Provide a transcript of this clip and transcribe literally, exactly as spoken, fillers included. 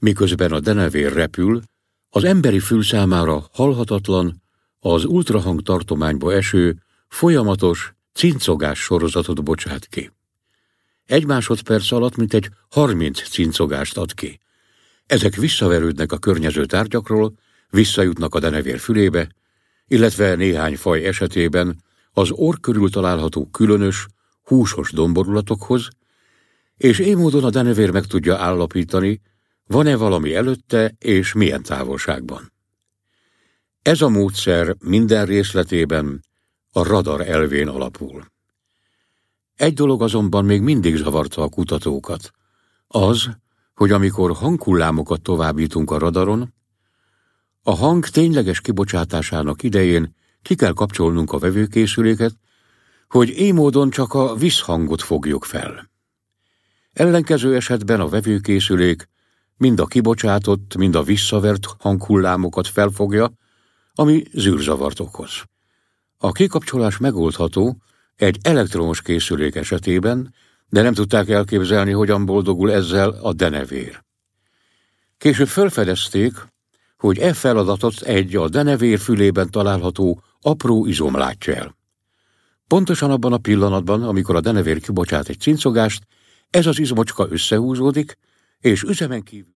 Miközben a denevér repül, az emberi fül számára hallhatatlan, az ultrahang tartományba eső, folyamatos cincogás sorozatot bocsát ki. Egy másodperc alatt mintegy harminc cincogást ad ki. Ezek visszaverődnek a környező tárgyakról, visszajutnak a denevér fülébe, illetve néhány faj esetében az orr körül található különös, húsos domborulatokhoz, és így módon a denevér meg tudja állapítani, van-e valami előtte és milyen távolságban. Ez a módszer minden részletében a radar elvén alapul. Egy dolog azonban még mindig zavarta a kutatókat. Az, hogy amikor hanghullámokat továbbítunk a radaron, a hang tényleges kibocsátásának idején ki kell kapcsolnunk a vevőkészüléket, hogy így módon csak a visszhangot fogjuk fel. Ellenkező esetben a vevőkészülék mind a kibocsátott, mind a visszavert hanghullámokat felfogja, ami zűrzavart okoz. A kikapcsolás megoldható egy elektromos készülék esetében, de nem tudták elképzelni, hogyan boldogul ezzel a denevér. Később felfedezték, hogy e feladatot egy a denevér fülében található apró izom látja el. Pontosan abban a pillanatban, amikor a denevér kibocsát egy cincogást, ez az izmocska összehúzódik, és üzemen kívül